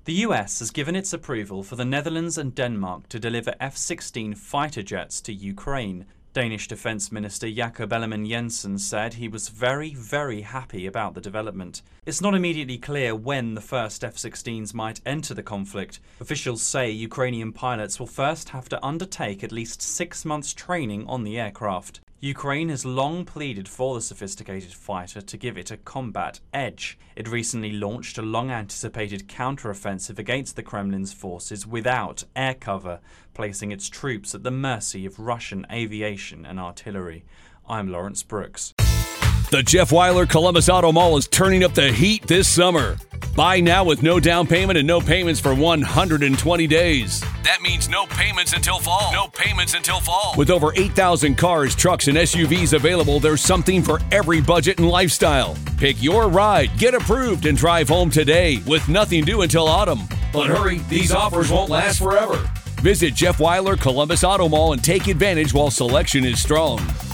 The US has given its approval for the Netherlands and Denmark to deliver F-16 fighter jets to Ukraine. Danish Defence Minister Jakob Ellemann-Jensen said he was very, very happy about the development. It's not immediately clear when the first F-16s might enter the conflict. Officials say Ukrainian pilots will first have to undertake at least 6 months training on the aircraft. Ukraine has long pleaded for the sophisticated fighter to give it a combat edge. It recently launched a long-anticipated counter-offensive against the Kremlin's forces without air cover, placing its troops at the mercy of Russian aviation and artillery. I'm Lawrence Brooks. The Jeff Weiler Columbus Auto Mall is turning up the heat this summer. Buy now with no down payment and no payments for 120 days. That means no payments until fall. No payments until fall. With over 8,000 cars, trucks, and SUVs available, there's something for every budget and lifestyle. Pick your ride, get approved, and drive home today with nothing due until autumn. But hurry, these offers won't last forever. Visit Jeff Weiler Columbus Auto Mall and take advantage while selection is strong.